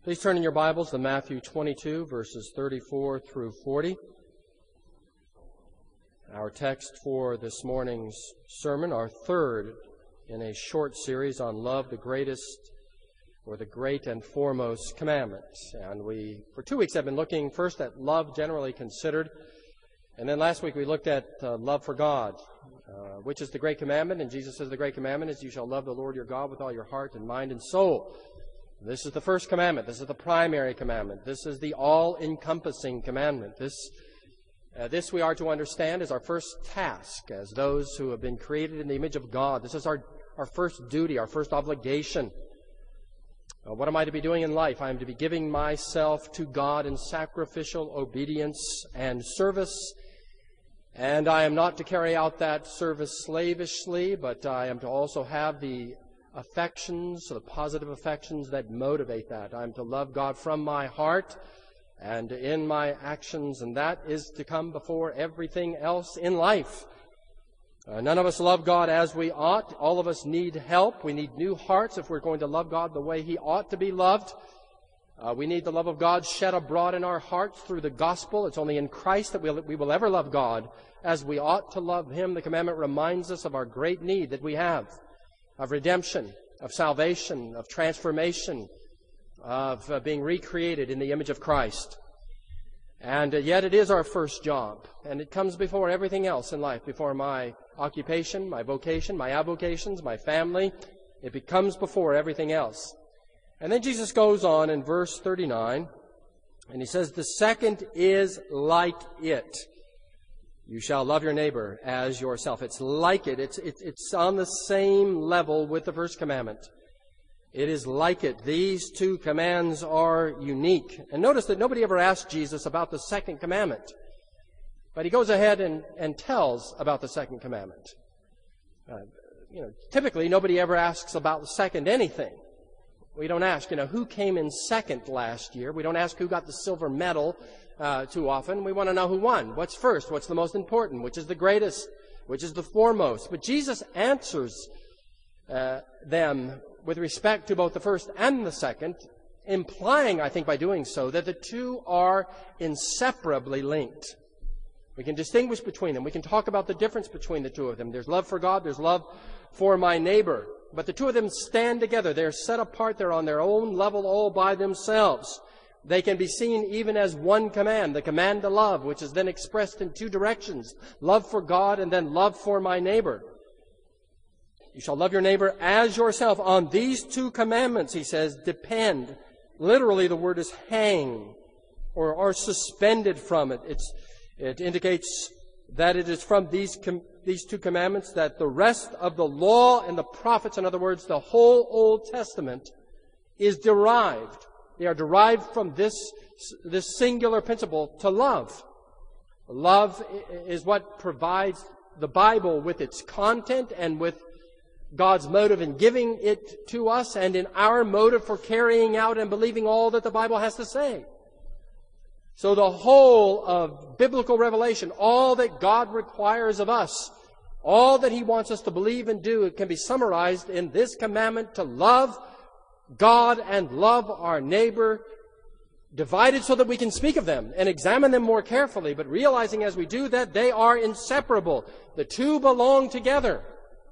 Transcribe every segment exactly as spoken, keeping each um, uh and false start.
Please turn in your Bibles to Matthew twenty-two, verses thirty-four through forty. Our text for this morning's sermon, our third in a short series on love, the greatest or the great and foremost commandment. And we, for two weeks, have been looking first at love generally considered, and then last week we looked at uh, love for God, uh, which is the great commandment. And Jesus says the great commandment is, you shall love the Lord your God with all your heart and mind and soul. This is the first commandment. This is the primary commandment. This is the all-encompassing commandment. This, uh, this we are to understand as our first task as those who have been created in the image of God. This is our, our first duty, our first obligation. Uh, what am I to be doing in life? I am to be giving myself to God in sacrificial obedience and service. And I am not to carry out that service slavishly, but I am to also have the affections, the positive affections that motivate that. I'm to love God from my heart and in my actions, and that is to come before everything else in life. Uh, none of us love God as we ought. All of us need help. We need new hearts if we're going to love God the way He ought to be loved. Uh, we need the love of God shed abroad in our hearts through the gospel. It's only in Christ that we'll, we will ever love God as we ought to love Him. The commandment reminds us of our great need that we have of redemption, of salvation, of transformation, of uh, being recreated in the image of Christ. And uh, yet it is our first job, and it comes before everything else in life, before my occupation, my vocation, my avocations, my family. It becomes before everything else. And then Jesus goes on in verse thirty-nine, and He says, the second is like it. You shall love your neighbor as yourself. It's like it. It's, it's, it's on the same level with the first commandment. It is like it. These two commands are unique. And notice that nobody ever asked Jesus about the second commandment. But He goes ahead and, and tells about the second commandment. Uh, you know, typically nobody ever asks about the second anything. We don't ask, you know, who came in second last year. We don't ask who got the silver medal uh, too often. We want to know who won. What's first? What's the most important? Which is the greatest? Which is the foremost? But Jesus answers uh, them with respect to both the first and the second, implying, I think by doing so, that the two are inseparably linked. We can distinguish between them. We can talk about the difference between the two of them. There's love for God. There's love for my neighbor. But the two of them stand together. They're set apart. They're on their own level all by themselves. They can be seen even as one command, the command to love, which is then expressed in two directions, love for God and then love for my neighbor. You shall love your neighbor as yourself. On these two commandments, He says, depend. Literally, the word is hang or are suspended from it. It's, it indicates that it is from these com- these two commandments that the rest of the law and the prophets, in other words, the whole Old Testament, is derived. They are derived from this, this singular principle to love. Love is what provides the Bible with its content and with God's motive in giving it to us and in our motive for carrying out and believing all that the Bible has to say. So the whole of biblical revelation, all that God requires of us, all that He wants us to believe and do, it can be summarized in this commandment to love God and love our neighbor, divided so that we can speak of them and examine them more carefully, but realizing as we do that they are inseparable. The two belong together.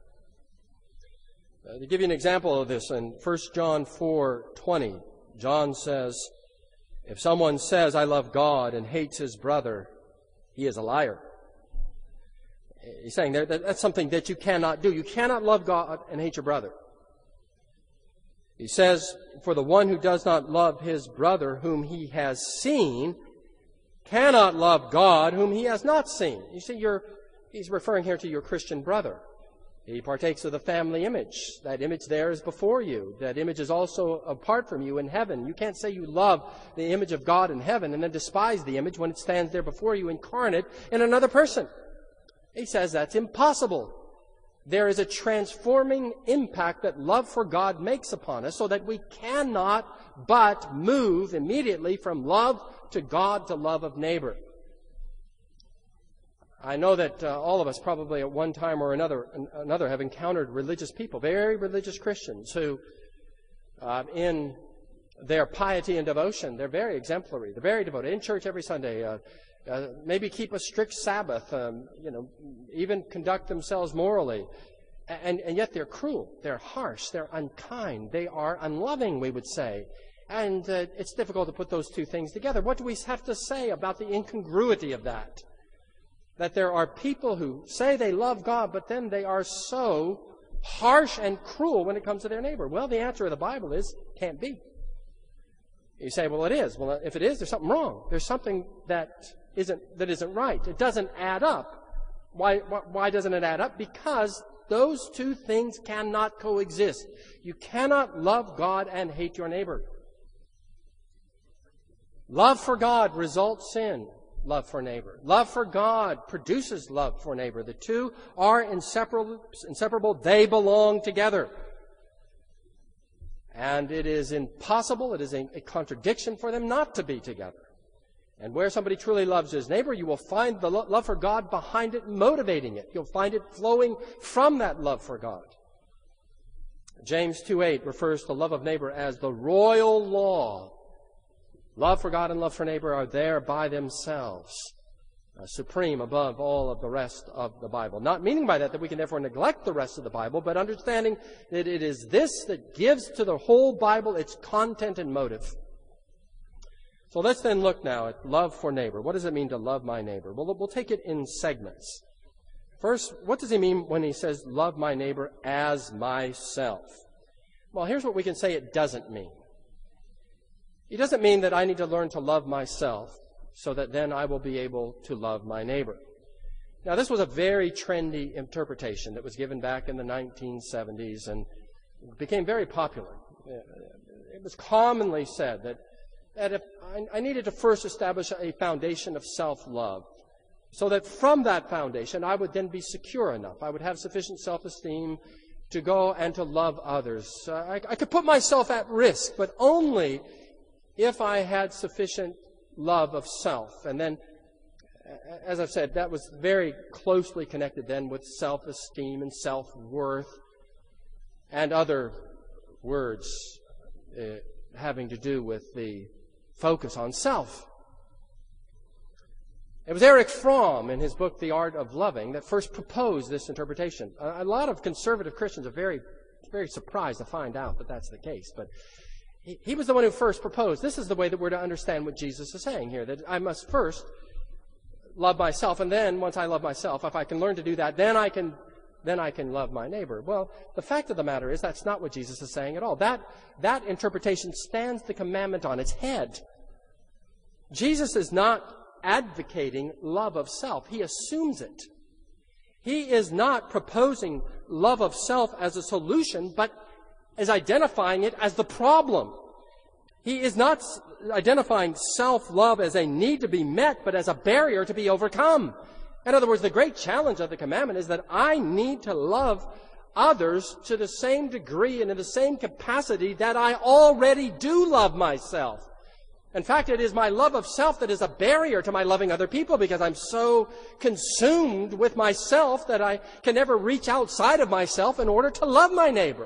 Uh, to give you an example of this, in First John four twenty, John says, if someone says, I love God and hates his brother, he is a liar. He's saying that that's something that you cannot do. You cannot love God and hate your brother. He says, for the one who does not love his brother whom he has seen cannot love God whom he has not seen. You see, you're, he's referring here to your Christian brother. He partakes of the family image. That image there is before you. That image is also apart from you in heaven. You can't say you love the image of God in heaven and then despise the image when it stands there before you incarnate in another person. He says that's impossible. There is a transforming impact that love for God makes upon us so that we cannot but move immediately from love to God to love of neighbor. I know that uh, all of us probably at one time or another another have encountered religious people, very religious Christians who uh, in their piety and devotion. They're very exemplary. They're very devoted. In church every Sunday. Uh, uh, maybe keep a strict Sabbath. Um, you know, even conduct themselves morally. And, and yet they're cruel. They're harsh. They're unkind. They are unloving, we would say. And uh, it's difficult to put those two things together. What do we have to say about the incongruity of that? That there are people who say they love God, but then they are so harsh and cruel when it comes to their neighbor. Well, the answer of the Bible is, can't be. You say, well, it is. Well, if it is, there's something wrong. There's something that isn't that isn't right. It doesn't add up. Why, why, why doesn't it add up? Because those two things cannot coexist. You cannot love God and hate your neighbor. Love for God results in love for neighbor. Love for God produces love for neighbor. The two are inseparable. inseparable. They belong together. And it is impossible, it is a, a contradiction for them not to be together. And where somebody truly loves his neighbor, you will find the lo- love for God behind it, motivating it. You'll find it flowing from that love for God. James two eight refers to love of neighbor as the royal law. Love for God and love for neighbor are there by themselves, uh, supreme above all of the rest of the Bible. Not meaning by that that we can therefore neglect the rest of the Bible, but understanding that it is this that gives to the whole Bible its content and motive. So let's then look now at love for neighbor. What does it mean to love my neighbor? Well, we'll take it in segments. First, what does he mean when he says, love my neighbor as myself? Well, here's what we can say it doesn't mean. It doesn't mean that I need to learn to love myself so that then I will be able to love my neighbor. Now, this was a very trendy interpretation that was given back in the nineteen seventies and became very popular. It was commonly said that, that if I, I needed to first establish a foundation of self-love so that from that foundation I would then be secure enough. I would have sufficient self-esteem to go and to love others. Uh, I, I could put myself at risk, but only if I had sufficient love of self. And then, as I've said, that was very closely connected then with self-esteem and self-worth and other words uh, having to do with the focus on self. It was Erich Fromm in his book, The Art of Loving, that first proposed this interpretation. A, a lot of conservative Christians are very, very surprised to find out that that's the case. But he, he was the one who first proposed. This is the way that we're to understand what Jesus is saying here, that I must first love myself, and then once I love myself, if I can learn to do that, then I can then I can love my neighbor. Well, the fact of the matter is that's not what Jesus is saying at all. That, that interpretation stands the commandment on its head. Jesus is not advocating love of self. He assumes it. He is not proposing love of self as a solution, but is identifying it as the problem. He is not identifying self-love as a need to be met, but as a barrier to be overcome. In other words, the great challenge of the commandment is that I need to love others to the same degree and in the same capacity that I already do love myself. In fact, it is my love of self that is a barrier to my loving other people, because I'm so consumed with myself that I can never reach outside of myself in order to love my neighbor.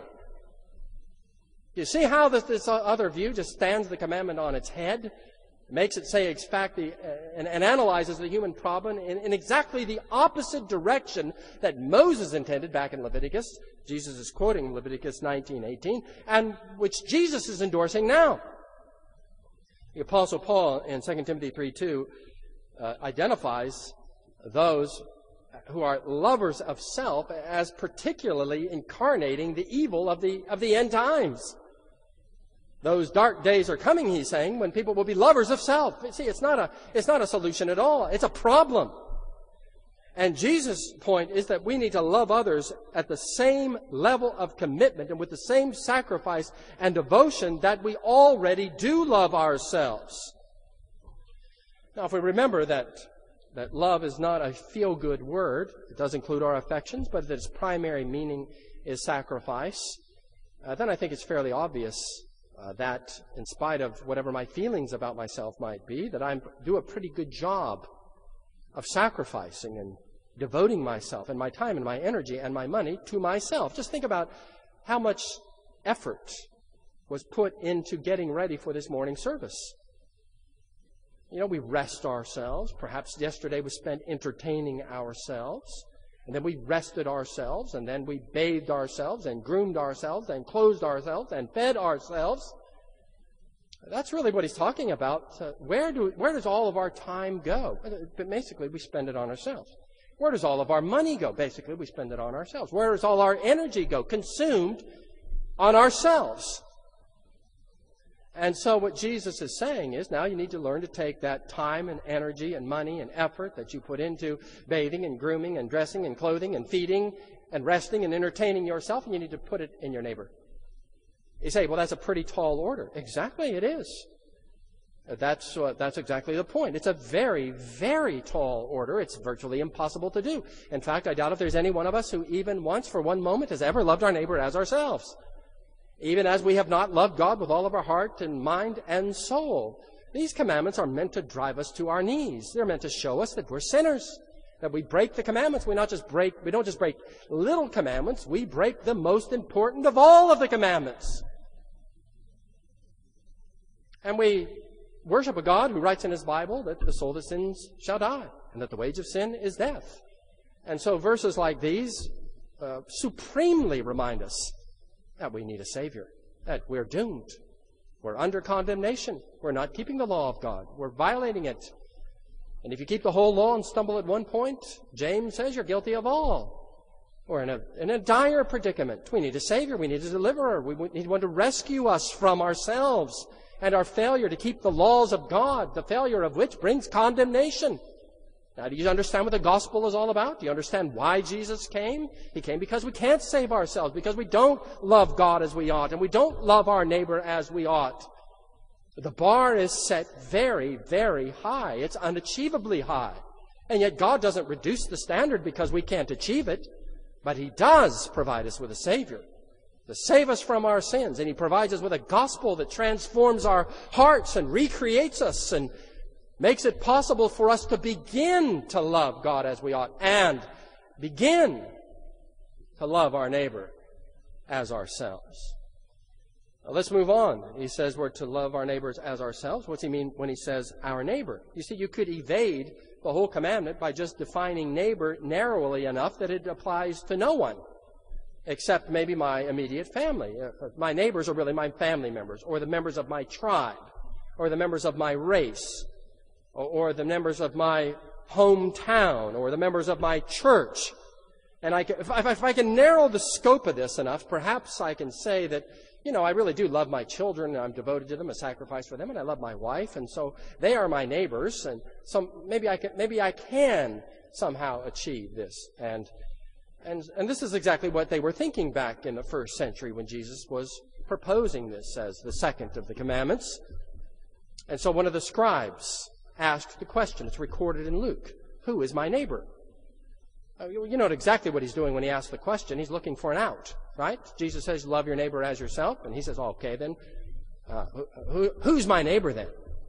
You see how this, this other view just stands the commandment on its head? Makes it say, in fact, the, uh, and, and analyzes the human problem in, in exactly the opposite direction that Moses intended back in Leviticus. Jesus is quoting Leviticus nineteen eighteen, and which Jesus is endorsing now. The Apostle Paul in Second Timothy three two uh, identifies those who are lovers of self as particularly incarnating the evil of the of the end times. Those dark days are coming, he's saying, when people will be lovers of self. See, it's not a, it's not a solution at all. It's a problem. And Jesus' point is that we need to love others at the same level of commitment and with the same sacrifice and devotion that we already do love ourselves. Now, if we remember that, that love is not a feel-good word, it does include our affections, but that its primary meaning is sacrifice, uh, then I think it's fairly obvious Uh, that in spite of whatever my feelings about myself might be, that I do a pretty good job of sacrificing and devoting myself and my time and my energy and my money to myself. Just think about how much effort was put into getting ready for this morning service. You know, we rest ourselves. Perhaps yesterday was spent entertaining ourselves. And then we rested ourselves, and then we bathed ourselves, and groomed ourselves, and clothed ourselves, and fed ourselves. That's really what he's talking about. Uh, where do where does all of our time go? But basically, we spend it on ourselves. Where does all of our money go? Basically, we spend it on ourselves. Where does all our energy go? Consumed on ourselves. And so what Jesus is saying is, now you need to learn to take that time and energy and money and effort that you put into bathing and grooming and dressing and clothing and feeding and resting and entertaining yourself, and you need to put it in your neighbor. You say, well, that's a pretty tall order. Exactly, it is. That's, uh, that's exactly the point. It's a very, very tall order. It's virtually impossible to do. In fact, I doubt if there's any one of us who even once for one moment has ever loved our neighbor as ourselves. Even as we have not loved God with all of our heart and mind and soul. These commandments are meant to drive us to our knees. They're meant to show us that we're sinners. That we break the commandments. We not just break, we don't just break little commandments. We break the most important of all of the commandments. And we worship a God who writes in His Bible that the soul that sins shall die, and that the wage of sin is death. And so verses like these uh, supremely remind us that we need a Savior, that we're doomed. We're under condemnation. We're not keeping the law of God. We're violating it. And if you keep the whole law and stumble at one point, James says you're guilty of all. We're in a, in a dire predicament. We need a Savior. We need a deliverer. We need one to rescue us from ourselves and our failure to keep the laws of God, the failure of which brings condemnation. Now, do you understand what the gospel is all about? Do you understand why Jesus came? He came because we can't save ourselves, because we don't love God as we ought, and we don't love our neighbor as we ought. The bar is set very, very high. It's unachievably high. And yet God doesn't reduce the standard because we can't achieve it, but He does provide us with a Savior to save us from our sins, and He provides us with a gospel that transforms our hearts and recreates us and makes it possible for us to begin to love God as we ought and begin to love our neighbor as ourselves. Now, let's move on. He says we're to love our neighbors as ourselves. What's he mean when he says our neighbor? You see, you could evade the whole commandment by just defining neighbor narrowly enough that it applies to no one except maybe my immediate family. My neighbors are really my family members, or the members of my tribe, or the members of my race, or the members of my hometown, or the members of my church. And I can, if, I, if I can narrow the scope of this enough, perhaps I can say that, you know, I really do love my children, and I'm devoted to them, a sacrifice for them, and I love my wife, and so they are my neighbors, and so maybe I can, maybe I can somehow achieve this. And, and, and this is exactly what they were thinking back in the first century when Jesus was proposing this as the second of the commandments. And so one of the scribes asked the question. It's recorded in Luke. Who is my neighbor? Uh, you, you know exactly what he's doing when he asks the question. He's looking for an out, right? Jesus says, love your neighbor as yourself. And he says, oh, okay, then uh, who, who, who's my neighbor then?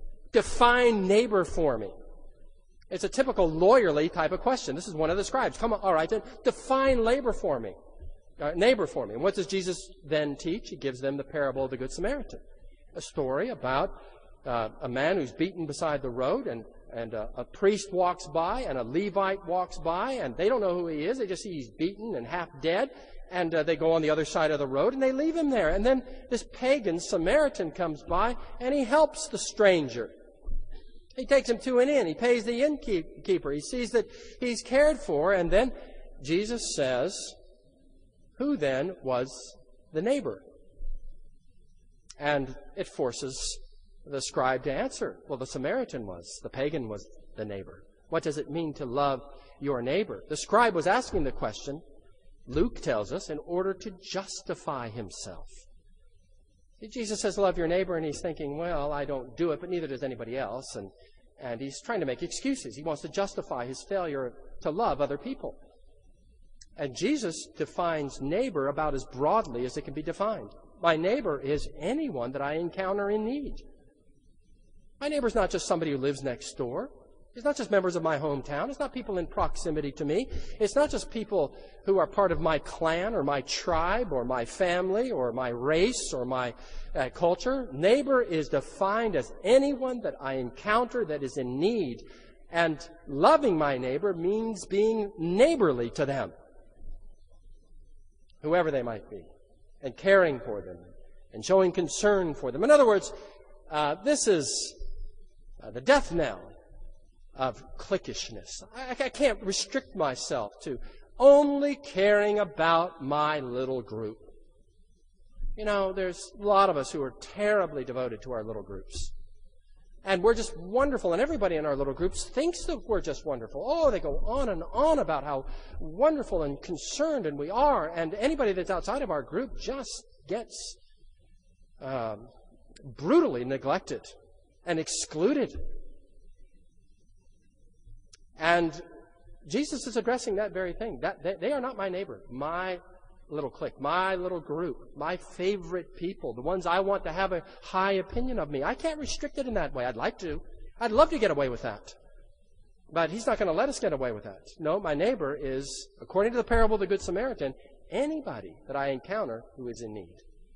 Define neighbor for me. It's a typical lawyerly type of question. This is one of the scribes. Come on, all right, then define labor for me, uh, neighbor for me. And what does Jesus then teach? He gives them the parable of the Good Samaritan, a story about Uh, a man who's beaten beside the road, and, and uh, a priest walks by, and a Levite walks by, and they don't know who he is. They just see he's beaten and half dead, and uh, they go on the other side of the road, and they leave him there. And then this pagan Samaritan comes by, and he helps the stranger. He takes him to an inn. He pays the innkeeper. He sees that he's cared for, and then Jesus says, who then was the neighbor? And it forces the scribe to answer. Well, the Samaritan was. The pagan was the neighbor. What does it mean to love your neighbor? The scribe was asking the question, Luke tells us, in order to justify himself. See, Jesus says, love your neighbor, and he's thinking, well, I don't do it, but neither does anybody else. And, and he's trying to make excuses. He wants to justify his failure to love other people. And Jesus defines neighbor about as broadly as it can be defined. My neighbor is anyone that I encounter in need. My neighbor's not just somebody who lives next door. It's not just members of my hometown. It's not people in proximity to me. It's not just people who are part of my clan or my tribe or my family or my race or my uh, culture. Neighbor is defined as anyone that I encounter that is in need. And loving my neighbor means being neighborly to them, whoever they might be, and caring for them and showing concern for them. In other words, uh, this is uh, the death knell of cliquishness. I, I can't restrict myself to only caring about my little group. You know, there's a lot of us who are terribly devoted to our little groups. And we're just wonderful, and everybody in our little groups thinks that we're just wonderful. Oh, they go on and on about how wonderful and concerned and we are, and anybody that's outside of our group just gets um, brutally neglected and excluded. And Jesus is addressing that very thing. That they, they are not my neighbor, my little clique, my little group, my favorite people, the ones I want to have a high opinion of me. I can't restrict it in that way. I'd like to. I'd love to get away with that. But He's not going to let us get away with that. No, my neighbor is, according to the parable of the Good Samaritan, anybody that I encounter who is in need.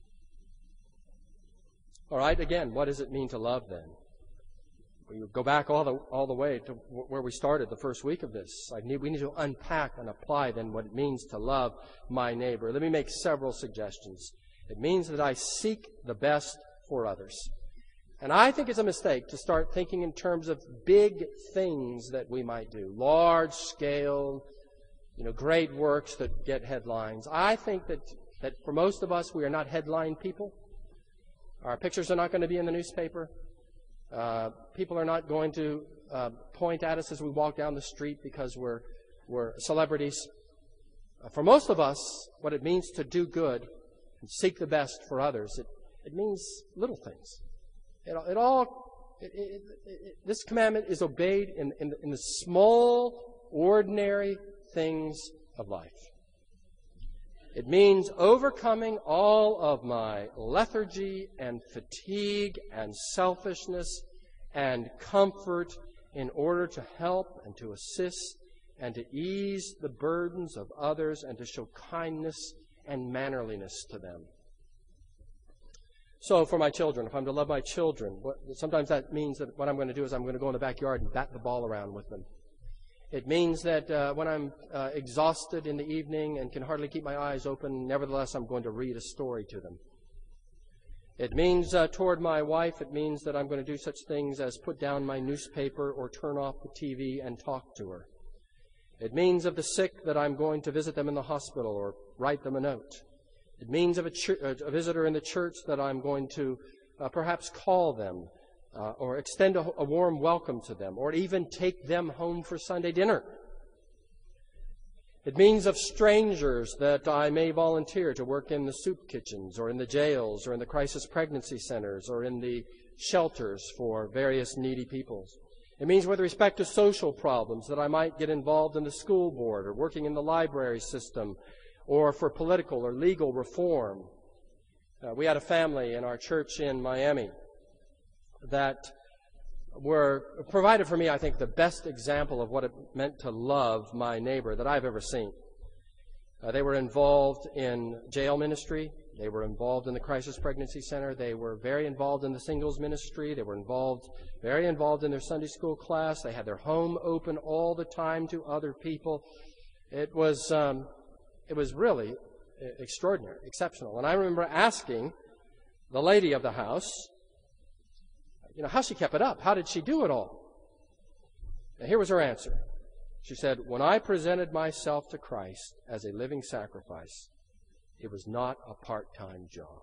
All right, again, what does it mean to love then? We go back all the all the way to where we started the first week of this. I need, we need to unpack and apply then what it means to love my neighbor. Let me make several suggestions. It means that I seek the best for others. And I think it's a mistake to start thinking in terms of big things that we might do. Large scale, you know, great works that get headlines. I think that, that for most of us, we are not headline people. Our pictures are not going to be in the newspaper. Uh, people are not going to uh, point at us as we walk down the street because we're we're celebrities. Uh, for most of us, what it means to do good and seek the best for others, it, it means little things. It, it all it, it, it, this commandment is obeyed in, in, in the small, ordinary things of life. It means overcoming all of my lethargy and fatigue and selfishness and comfort in order to help and to assist and to ease the burdens of others and to show kindness and mannerliness to them. So for my children, if I'm to love my children, what, sometimes that means that what I'm going to do is I'm going to go in the backyard and bat the ball around with them. It means that uh, when I'm uh, exhausted in the evening and can hardly keep my eyes open, nevertheless, I'm going to read a story to them. It means uh, toward my wife, it means that I'm going to do such things as put down my newspaper or turn off the T V and talk to her. It means of the sick that I'm going to visit them in the hospital or write them a note. It means of a, ch- a visitor in the church that I'm going to uh, perhaps call them. Uh, or extend a, a warm welcome to them, or even take them home for Sunday dinner. It means of strangers that I may volunteer to work in the soup kitchens, or in the jails, or in the crisis pregnancy centers, or in the shelters for various needy peoples. It means with respect to social problems that I might get involved in the school board, or working in the library system, or for political or legal reform. Uh, we had a family in our church in Miami that were provided for me, I think, the best example of what it meant to love my neighbor that I've ever seen. Uh, they were involved in jail ministry. They were involved in the crisis pregnancy center. They were very involved in the singles ministry. They were involved, very involved in their Sunday school class. They had their home open all the time to other people. It was, um, it was really extraordinary, exceptional. And I remember asking the lady of the house, you know, how she kept it up. How did she do it all? And here was her answer. She said, when I presented myself to Christ as a living sacrifice, it was not a part-time job.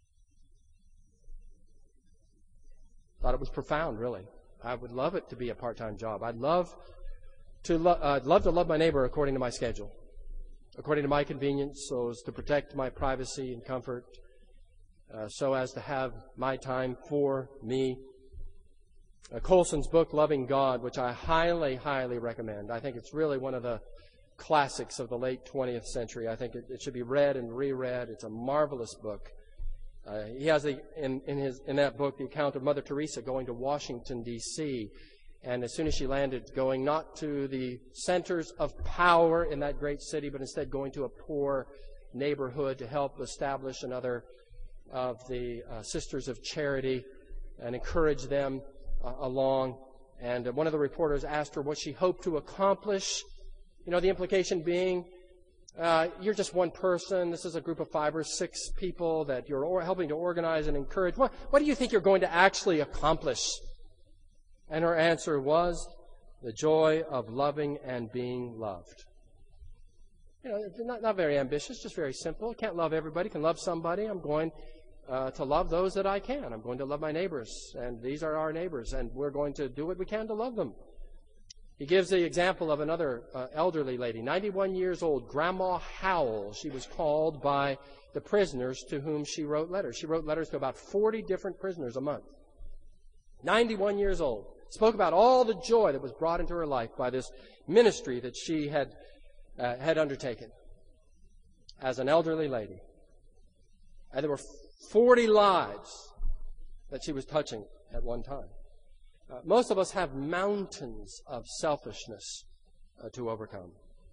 Thought it was profound, really. I would love it to be a part-time job. I'd love to lo- uh, I'd love to love my neighbor according to my schedule, according to my convenience, so as to protect my privacy and comfort, uh, so as to have my time for me. Uh, Colson's book, Loving God, which I highly, highly recommend. I think it's really one of the classics of the late twentieth century. I think it, it should be read and reread. It's a marvelous book. Uh, he has a, in, in, his, in that book the account of Mother Teresa going to Washington, D C And as soon as she landed, going not to the centers of power in that great city, but instead going to a poor neighborhood to help establish another of the uh, Sisters of Charity and encourage them uh, along. And uh, one of the reporters asked her what she hoped to accomplish. You know, the implication being, uh, you're just one person. This is a group of five or six people that you're or- helping to organize and encourage. What, what do you think you're going to actually accomplish? And her answer was, the joy of loving and being loved. You know, it's not, not very ambitious, just very simple. Can't love everybody, can love somebody. I'm going uh, to love those that I can. I'm going to love my neighbors, and these are our neighbors, and we're going to do what we can to love them. He gives the example of another uh, elderly lady, ninety-one years old, Grandma Howell. She was called by the prisoners to whom she wrote letters. She wrote letters to about forty different prisoners a month. ninety-one years old. Spoke about all the joy that was brought into her life by this ministry that she had uh, had undertaken as an elderly lady. And there were forty lives that she was touching at one time. Uh, most of us have mountains of selfishness uh, to overcome.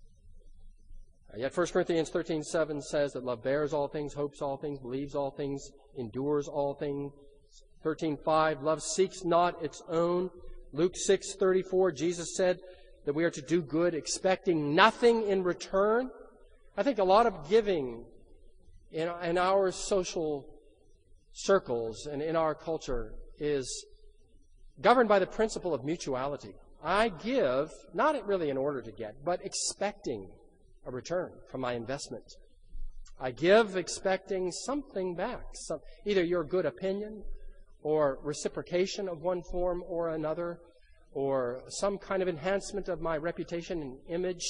Uh, yet First Corinthians thirteen seven says that love bears all things, hopes all things, believes all things, endures all things. thirteen five, love seeks not its own. Luke six thirty-four, Jesus said that we are to do good, expecting nothing in return. I think a lot of giving in, in our social circles and in our culture is governed by the principle of mutuality. I give, not really in order to get, but expecting a return from my investment. I give expecting something back, some, either your good opinion, or reciprocation of one form or another, or some kind of enhancement of my reputation and image.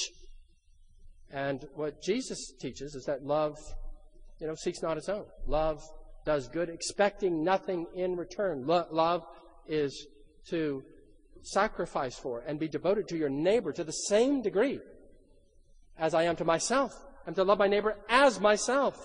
And what Jesus teaches is that love, you know, seeks not its own. Love does good, expecting nothing in return. Lo- love is to sacrifice for and be devoted to your neighbor to the same degree as I am to myself. I'm to love my neighbor as myself.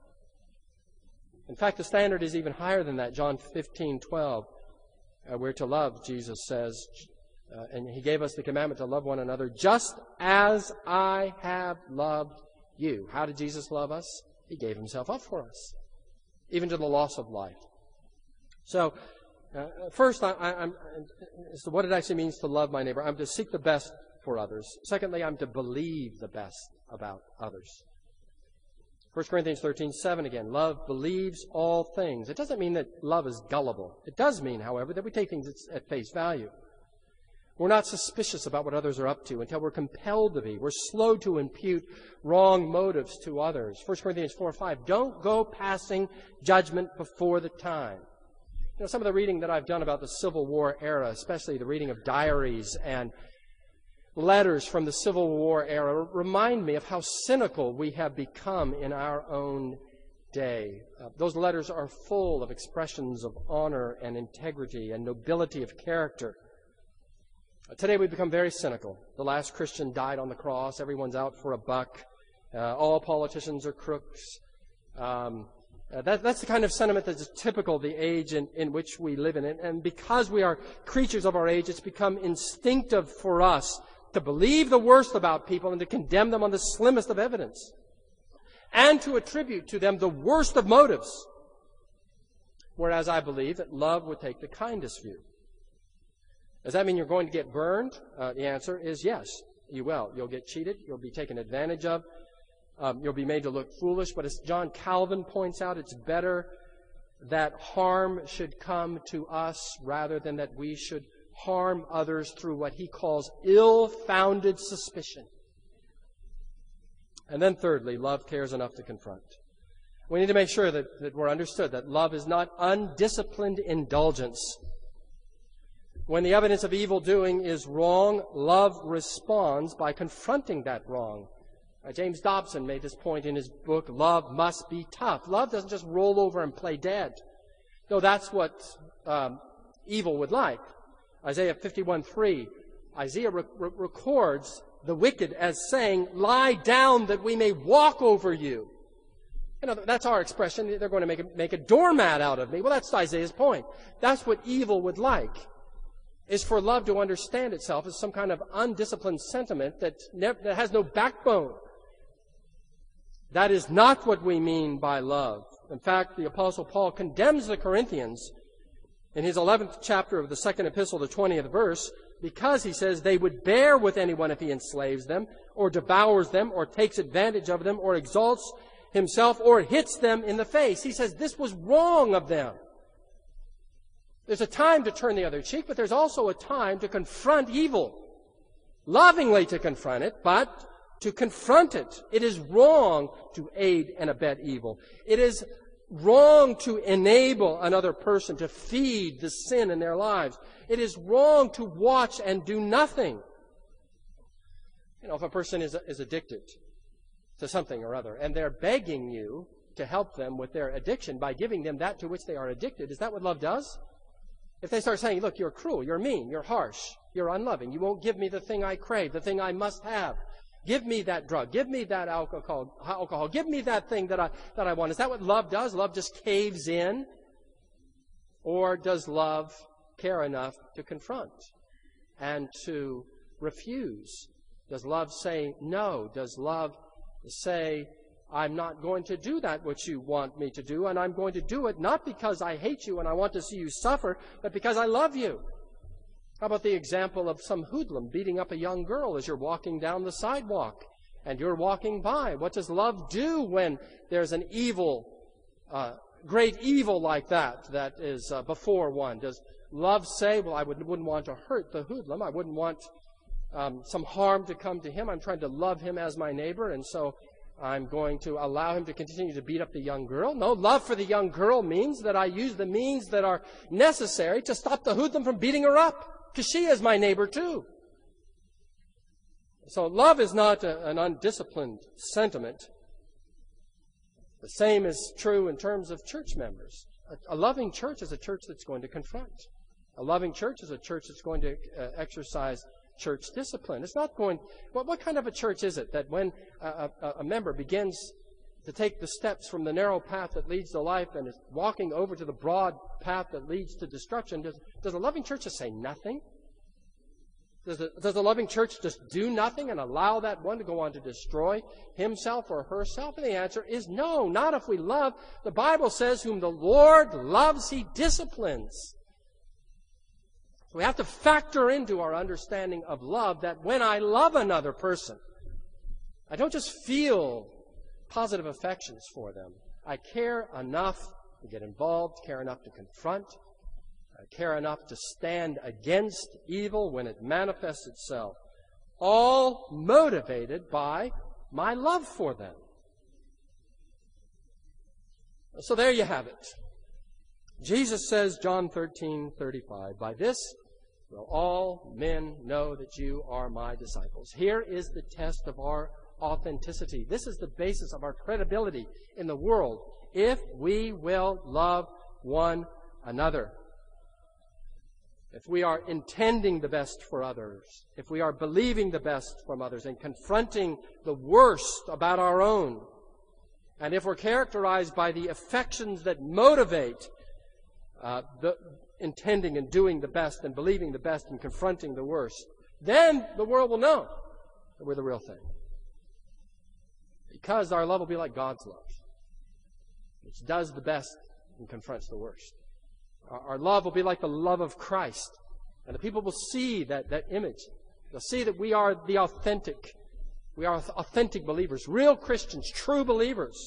In fact, the standard is even higher than that. John fifteen twelve, uh, we're to love, Jesus says, uh, and He gave us the commandment to love one another just as I have loved you. How did Jesus love us? He gave Himself up for us, even to the loss of life. So, uh, first, I, I, I'm, as to what it actually means to love my neighbor, I'm to seek the best for others. Secondly, I'm to believe the best about others. First Corinthians thirteen seven again. Love believes all things. It doesn't mean that love is gullible. It does mean, however, that we take things at face value. We're not suspicious about what others are up to until we're compelled to be. We're slow to impute wrong motives to others. First Corinthians four five. Don't go passing judgment before the time. You know, some of the reading that I've done about the Civil War era, especially the reading of diaries and letters from the Civil War era, remind me of how cynical we have become in our own day. Uh, those letters are full of expressions of honor and integrity and nobility of character. Uh, today we become very cynical. The last Christian died on the cross. Everyone's out for a buck. Uh, all politicians are crooks. Um, uh, that, that's the kind of sentiment that is typical of the age in, in which we live in. And, and because we are creatures of our age, it's become instinctive for us to believe the worst about people and to condemn them on the slimmest of evidence, and to attribute to them the worst of motives. Whereas I believe that love would take the kindest view. Does that mean you're going to get burned? Uh, the answer is yes, you will. You'll get cheated. You'll be taken advantage of. Um, you'll be made to look foolish. But as John Calvin points out, it's better that harm should come to us rather than that we should harm others through what he calls ill-founded suspicion. And then thirdly, love cares enough to confront. We need to make sure that, that we're understood that love is not undisciplined indulgence. When the evidence of evil doing is wrong, love responds by confronting that wrong. Uh, James Dobson made this point in his book, Love Must Be Tough. Love doesn't just roll over and play dead. No, that's what um, evil would like. Isaiah fifty-one three, Isaiah re- re- records the wicked as saying, lie down that we may walk over you. You know, that's our expression. They're going to make a, make a doormat out of me. Well, that's Isaiah's point. That's what evil would like. is for love to understand itself as some kind of undisciplined sentiment that, never, that has no backbone. That is not what we mean by love. In fact, the Apostle Paul condemns the Corinthians in his eleventh chapter of the second epistle, the twentieth verse, because he says they would bear with anyone if he enslaves them, or devours them, or takes advantage of them, or exalts himself, or hits them in the face. He says this was wrong of them. There's a time to turn the other cheek, but there's also a time to confront evil. Lovingly to confront it, but to confront it. It is wrong to aid and abet evil. It is wrong to enable another person to feed the sin in their lives. It is wrong to watch and do nothing. You know, if a person is, is addicted to something or other, and they're begging you to help them with their addiction by giving them that to which they are addicted, is that what love does? If they start saying, look, you're cruel, you're mean, you're harsh, you're unloving, you won't give me the thing I crave, the thing I must have. Give me that drug. Give me that alcohol. Alcohol. Give me that thing that I that I want. Is that what love does? Love just caves in? Or does love care enough to confront and to refuse? Does love say no? Does love say, I'm not going to do that which you want me to do, and I'm going to do it not because I hate you and I want to see you suffer, but because I love you? How about the example of some hoodlum beating up a young girl as you're walking down the sidewalk and you're walking by? What does love do when there's an evil, uh, great evil like that that is uh, before one? Does love say, well, I would, wouldn't want to hurt the hoodlum. I wouldn't want um, some harm to come to him. I'm trying to love him as my neighbor, and so I'm going to allow him to continue to beat up the young girl. No, love for the young girl means that I use the means that are necessary to stop the hoodlum from beating her up, because she is my neighbor too. So love is not a, an undisciplined sentiment. The same is true in terms of church members. A, a loving church is a church that's going to confront. A loving church is a church that's going to uh, exercise church discipline. It's not going... What, what kind of a church is it that when a, a, a member begins to take the steps from the narrow path that leads to life and is walking over to the broad path that leads to destruction, does, does a loving church just say nothing? Does the, does the loving church just do nothing and allow that one to go on to destroy himself or herself? And the answer is no, not if we love. The Bible says, whom the Lord loves, he disciplines. So we have to factor into our understanding of love that when I love another person, I don't just feel positive affections for them. I care enough to get involved, care enough to confront, I care enough to stand against evil when it manifests itself, all motivated by my love for them. So there you have it. Jesus says, John thirteen thirty-five, by this will all men know that you are my disciples. Here is the test of our authenticity. This is the basis of our credibility in the world, if we will love one another. If we are intending the best for others, if we are believing the best from others and confronting the worst about our own, and if we're characterized by the affections that motivate uh, the intending and doing the best and believing the best and confronting the worst, then the world will know that we're the real thing. Because our love will be like God's love, which does the best and confronts the worst. Our, our love will be like the love of Christ. And the people will see that, that image. They'll see that we are the authentic. We are authentic believers, real Christians, true believers.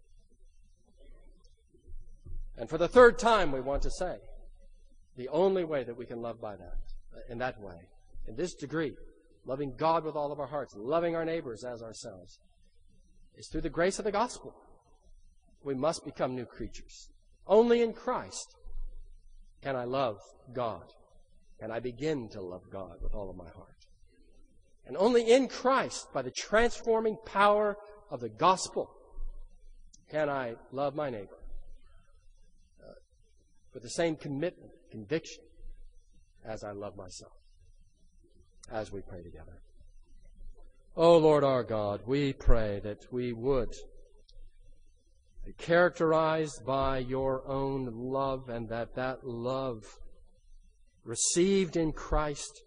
And for the third time, we want to say, the only way that we can love by that, in that way, in this degree, loving God with all of our hearts, loving our neighbors as ourselves, is through the grace of the gospel. We must become new creatures. Only in Christ can I love God. Can I begin to love God with all of my heart. And only in Christ, by the transforming power of the gospel, can I love my neighbor uh, with the same commitment, conviction, as I love myself. As we pray together. Oh, Lord our God, we pray that we would be characterized by your own love, and that that love received in Christ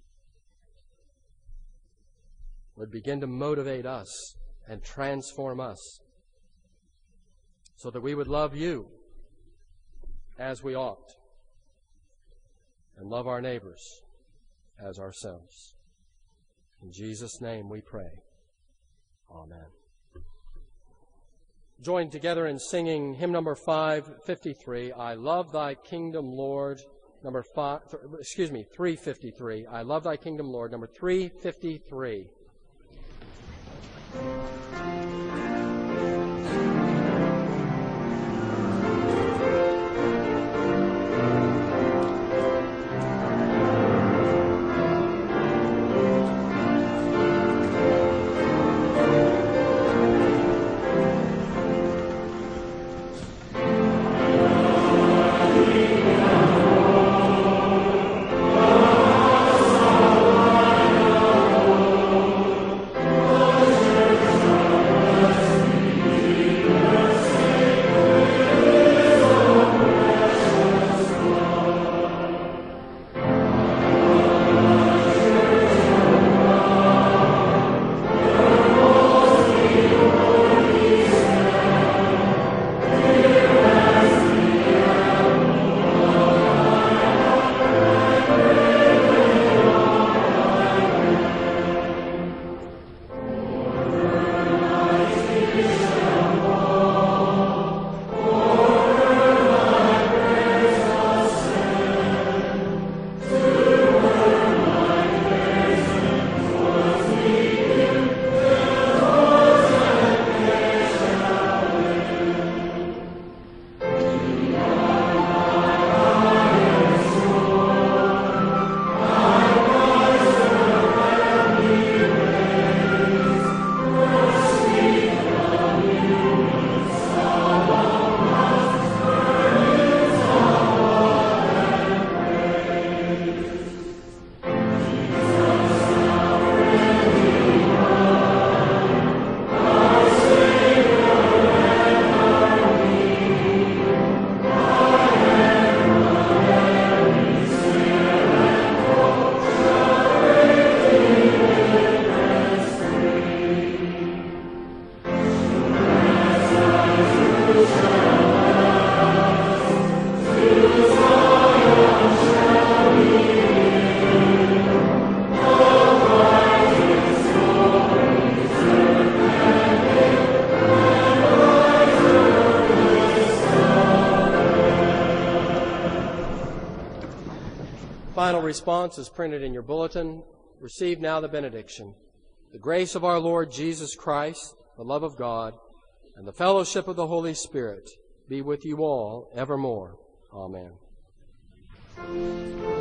would begin to motivate us and transform us so that we would love you as we ought and love our neighbors as ourselves. In Jesus' name we pray. Amen. Join together in singing hymn number five fifty-three, I Love Thy Kingdom, Lord. Number five, excuse me, three fifty-three, I Love Thy Kingdom, Lord. Number three fifty-three. Final response is printed in your bulletin. Receive now the benediction. The grace of our Lord Jesus Christ, the love of God, and the fellowship of the Holy Spirit be with you all evermore. Amen.